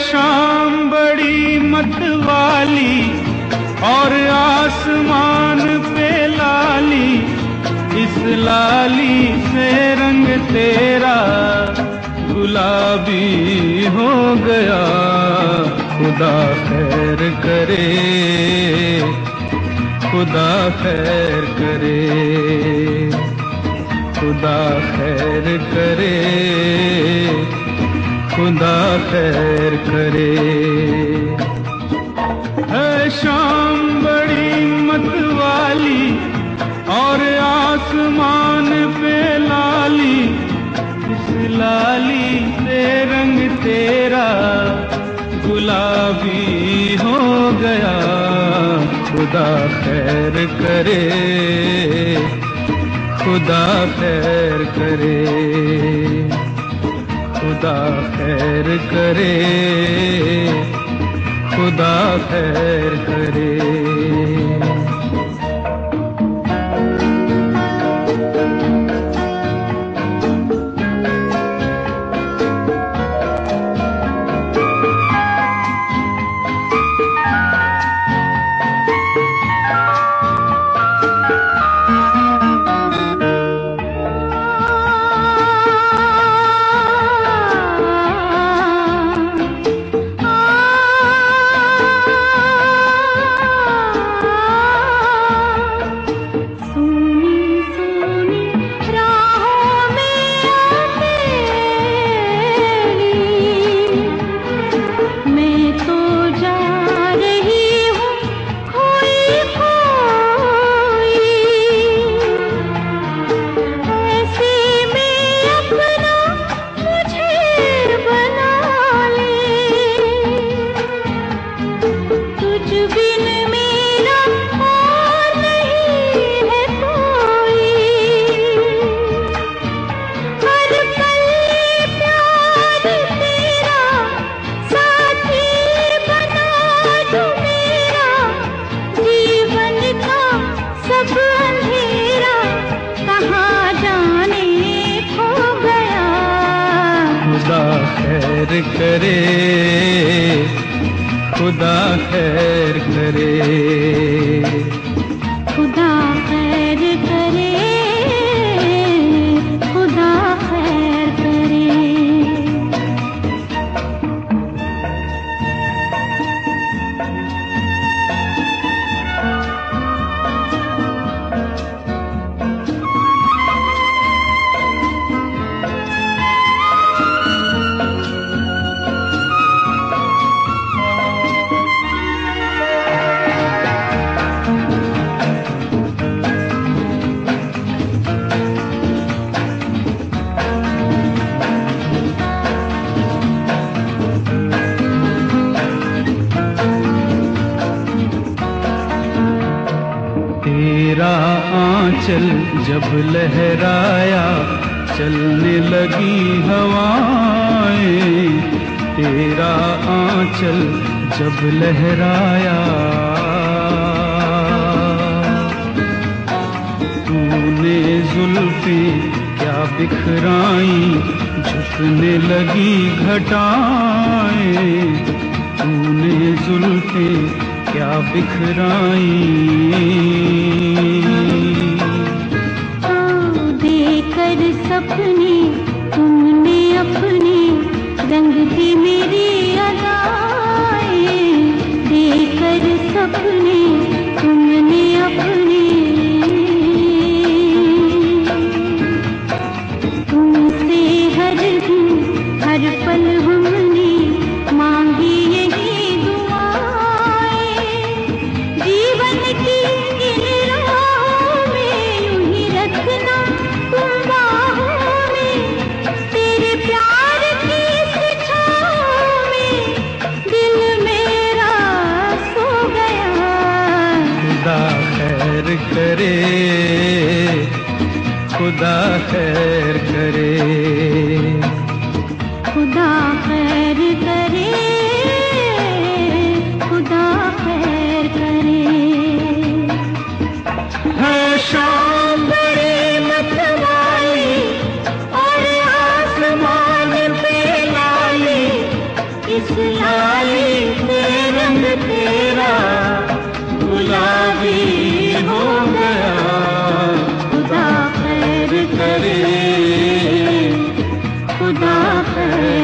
शाम बड़ी मतवाली और आसमान पे लाली, इस लाली से रंग तेरा गुलाबी हो गया। खुदा खैर करे, खुदा खैर करे, खुदा खैर करे, खुदा खैर करे। है शाम बड़ी मतवाली और आसमान पे लाली, इस लाली से रंग तेरा गुलाबी हो गया। खुदा खैर करे, खुदा खैर करे, खुदा खैर करे, खुदा खैर करे। खैर करे, खुदा खैर करे, खुदा खैर करे, खुदा खैर करे। तेरा आंचल जब लहराया, चलने लगी हवाएं। तेरा आंचल जब लहराया, तूने जुल्फे क्या बिखराई, झुकने लगी घटाएं। तूने जुल्फे क्या बिखराई, देकर सपने तुमने अपने, रंग दी मेरी अदाएं। देकर सपने तुमने अपने, तुमसे हर दिन हर पल हमने मांगी यही दुआएं। जीवन की इन राहों में यूं ही रखना तुम बाहों में, तेरे प्यार की इस छाँव में दिल मेरा सो गया। खुदा खैर करे, खुदा खैर करे, खुदा खैर करे, खुदा खैर करे। है शाम बड़ी मतवाली और आसमान पे लाली, इस खुदा खैर